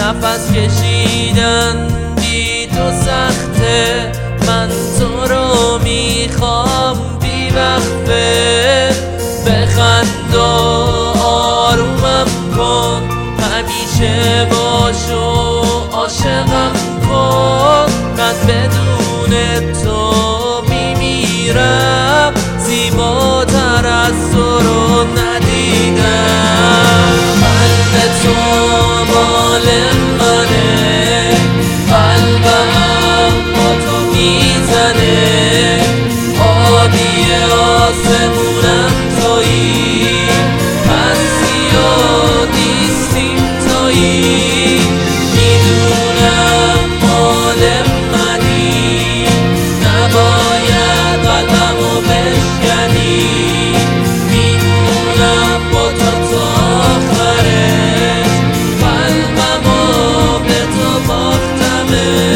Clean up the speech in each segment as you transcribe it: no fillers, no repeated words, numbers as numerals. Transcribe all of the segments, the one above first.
نفس کشیدن بی تو سخته، من تو رو میخوام بی وقفه. بخند و آرومم کن، همیشه باش و عاشقم کن. من بدون تو میمیرم، زیباتر از تو رو ندیدم. قلب تو مال منه، قلبم با تو میزنه. آبی آسمونم تویی، هستی و نیستیم تویی. میدونم مال منی، نباید قلبمو بشکنی. میدونم با تو تا آخرش، قلبمو به تو باختمه.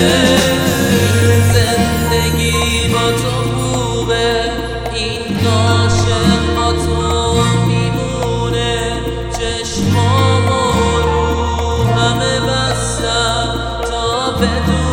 زندگی با تو خوبه، این عاشق با تو میمونه. چشمامو رو همه بستم تا بدون